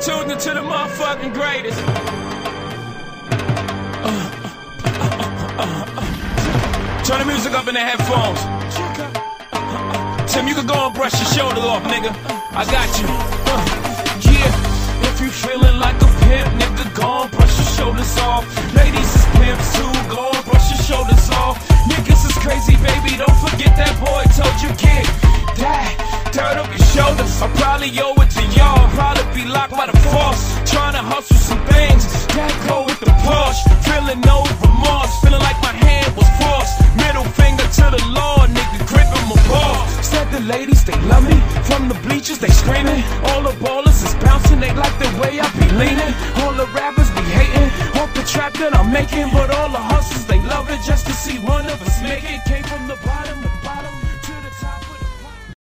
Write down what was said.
tuned into the motherfucking greatest. Turn the music up in the headphones. Tim, you can go and brush your shoulder off, nigga. I got you. Yeah, if you feeling like a pimp, nigga, go and brush your shoulders off. Ladies is pimps too, go and brush your shoulders off. Niggas is crazy, baby, don't forget that boy told you get that dirt up your shoulders. I'll probably owe it to y'all, probably be locked by the force. Trying to hustle some things, that go with the Porsche. Feeling no remorse, feeling like my hand was forced. Middle finger to the Lord, nigga, gripping my ball. Said the ladies, they love me, from the bleachers they screaming. All the ballers is bouncing, they like the way I be leaning. All the rappers be hating, off the trap that I'm making. But all the hustlers, they love it just to see one of us make it. Came from the bottom.